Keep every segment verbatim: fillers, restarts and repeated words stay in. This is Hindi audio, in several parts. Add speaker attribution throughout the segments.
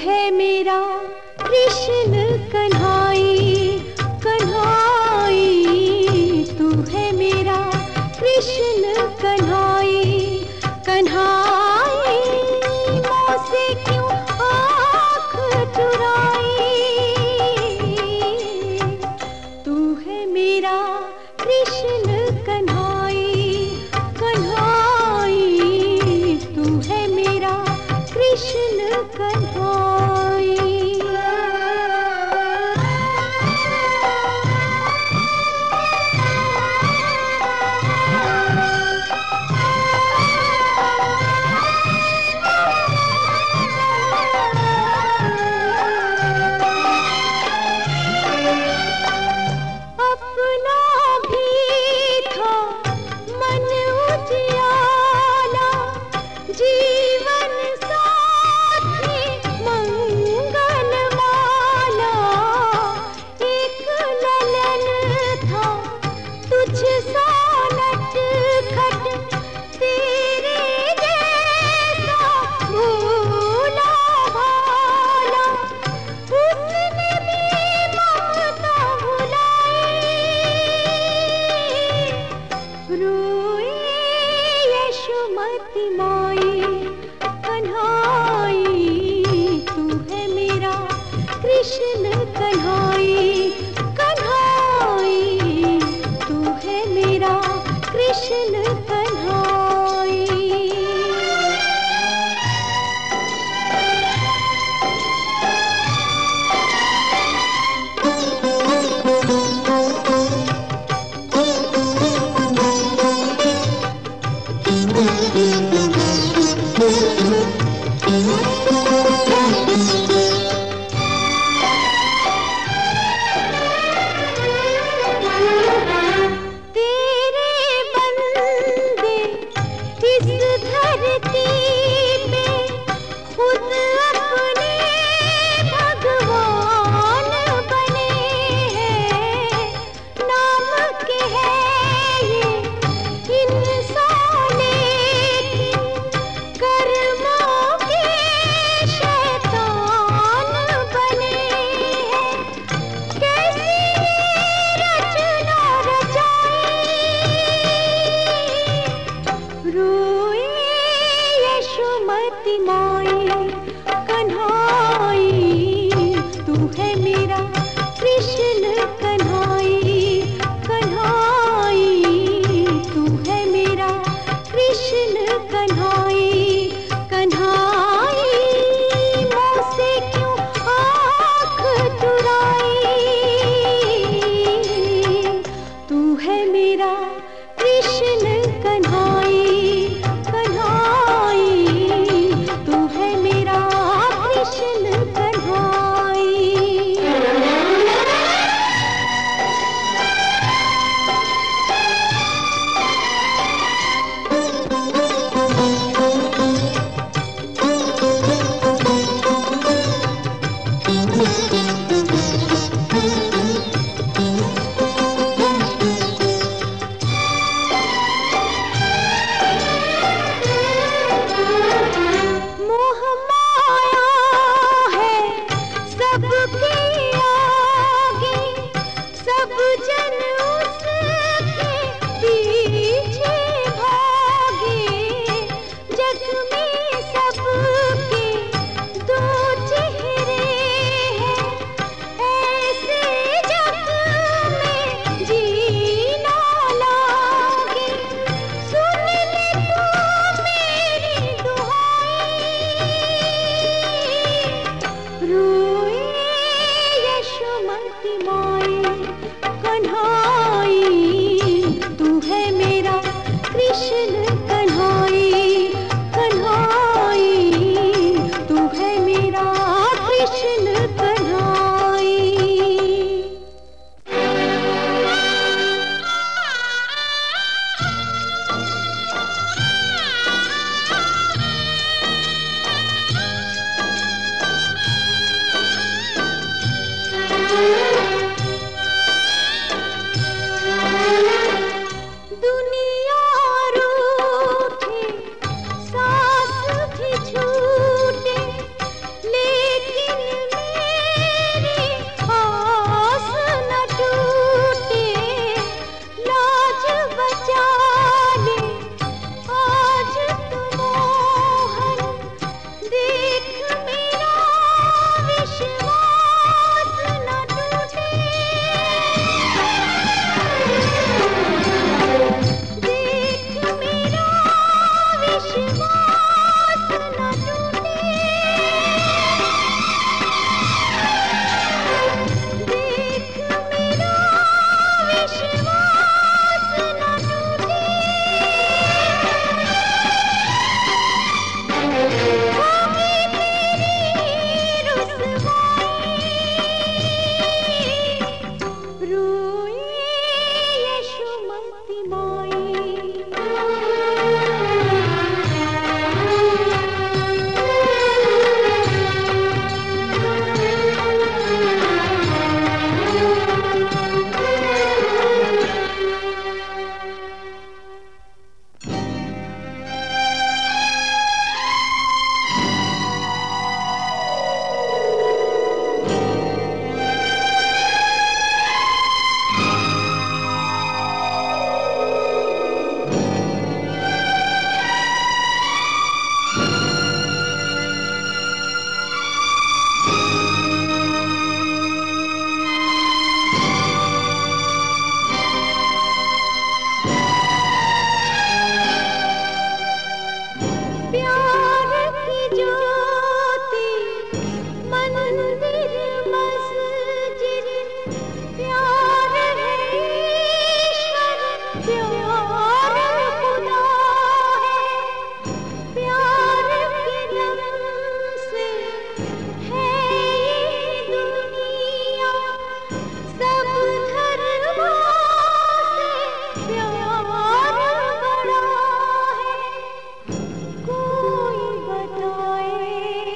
Speaker 1: है मेरा कृष्ण कन्हाई, कन्हाई तू है मेरा कृष्ण कन्हाई, कन्हाई मुझसे क्यों आँख चुराई, तू है मेरा कृष्ण कन्हाई, कन्हाई तू है मेरा कृष्ण कन्हाई। जीवन साथी मंगल माला, एक ललन था तुझसा नटखट, तेरे जैसा भोला भाला, उसने भी ममता भुलाई, रोए यशोमती माई, कन्हाई तू है मेरा कृष्ण कन्हाई, कन्हाई तू है मेरा कृष्ण कन्हाई। रोए यशोमती माई, कन्हाई तू है मेरा कृष्ण कन्हाई, कन्हाई तू है मेरा कृष्ण कन्हाई, कन्हाई मुझसे क्यों आँख चुराई, तू है मेरा कृष्ण कन्हाई, कन्हाई तू है मेरा कृष्ण कन्हाई। मंदिर मस्जिद प्यार है ईश्वर, प्यार खुदा है, प्यार के दम से है ये दुनिया, सब धर्मों से प्यार बड़ा है। कोई बताए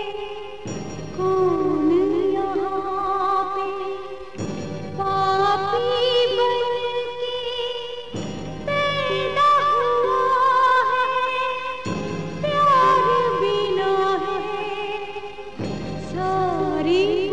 Speaker 1: कौन यहाँ पे पापी बनके पैदा हुआ है, प्यार बिना है सारी